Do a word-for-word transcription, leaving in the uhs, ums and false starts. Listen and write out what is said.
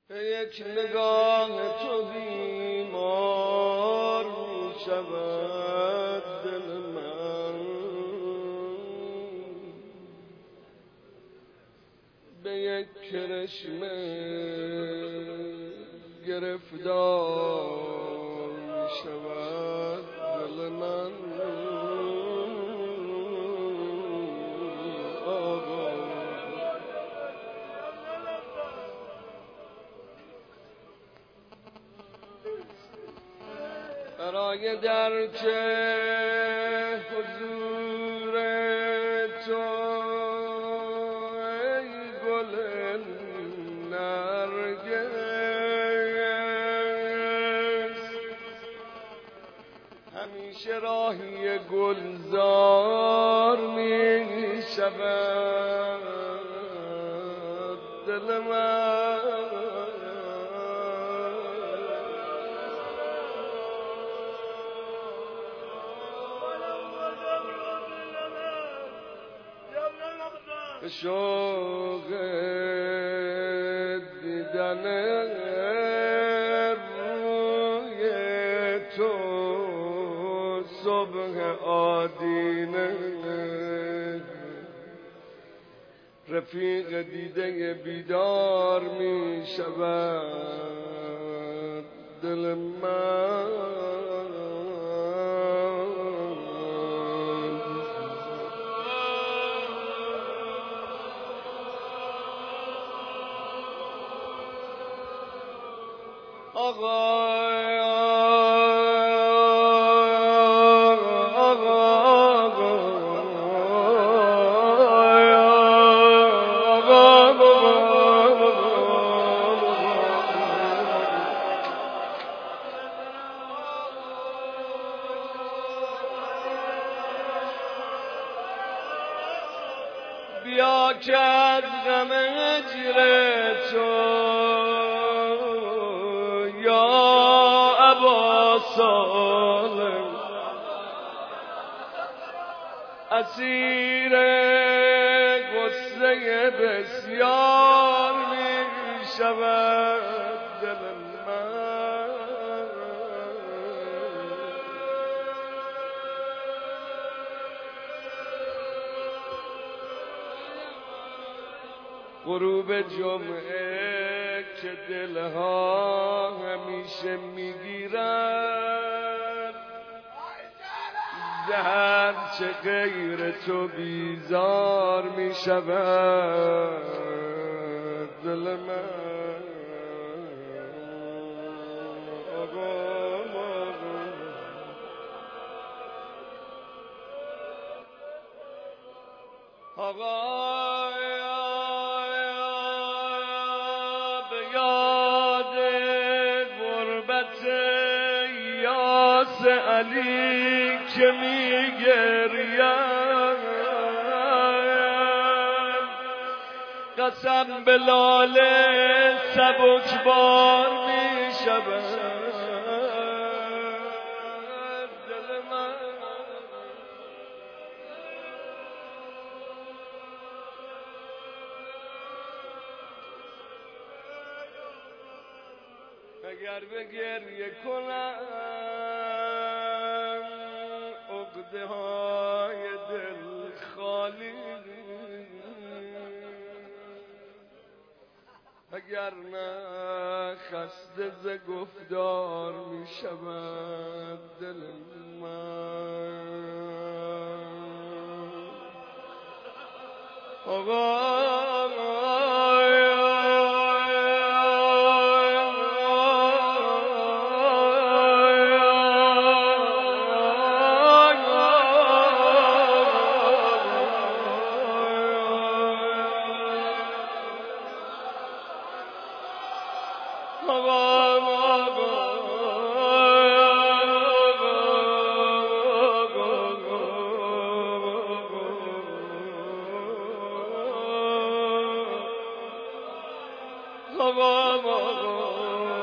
به یک نگاه تو بیمار می شود دل من، به یک کرشمه گرفتار می شود دل من. برای درک حضور تو ای گل نرگس، همیشه راهی گلزار می شود دل من. به شوق دیدن روی تو صبح آدینه، رفیق دیده بیدار می شود دل من. آقا بیا که از غم هجر تو یا ابا سالم اسیر غصه بسیار می شود دل من. غروب جمعه که دلها همیشه میگیرد، زهر چه غیر تو بیزار می شود دل من. آقا علی که می گریم، قسم به لاله سبکبار می شود دل من. اگر به گریه کنم عقده های دل خالی، اگر نه خسته ز گفتار می شود دل من. آقا آقا